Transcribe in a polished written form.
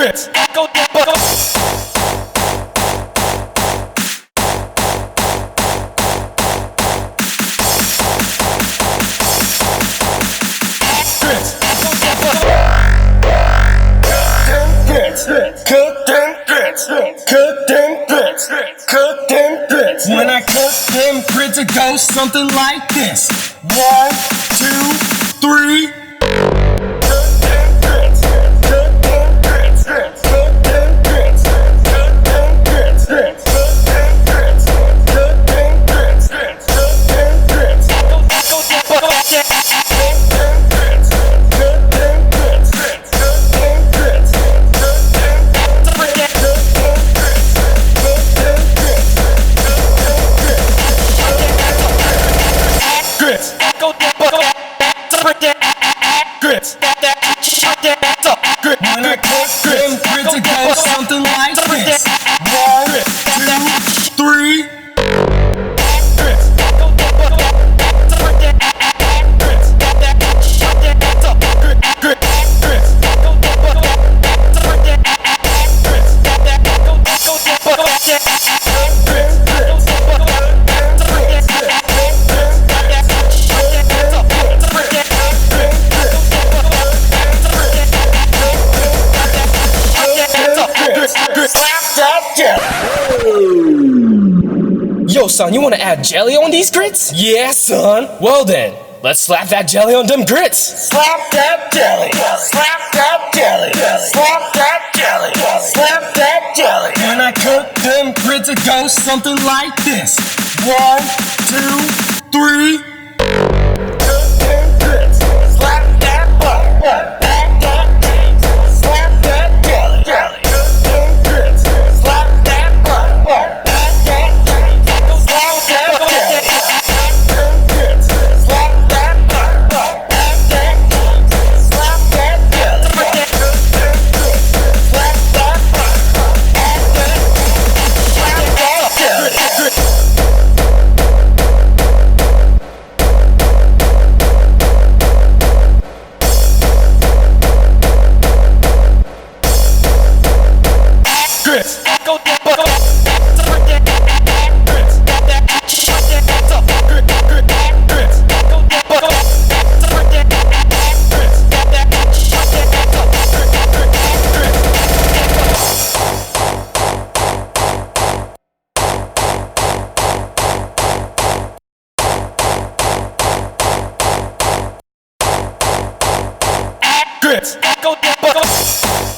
grits. Go Cook them grits, cook them grits, cook them grits. When I cook them grits, it goes something like this. 1, 2, 3. Cook them grits, cook them grits, cook them grits, cook them grits, cook them grits, cook them grits, cook them grits. Grits. When I cook them grits, it goes something like this. 1, 2, 3. Yo, son, you wanna add jelly on these grits? Yeah, son. Well then, let's slap that jelly on them grits. Slap that jelly. Slap that jelly. Slap that jelly. Slap that jelly. When I cook them grits, it goes something like this. 1, 2, 3. Cook them grits. Slap that butter. Back that cheese. Slap that jelly. Cook them grits. Slap that butter. Grits.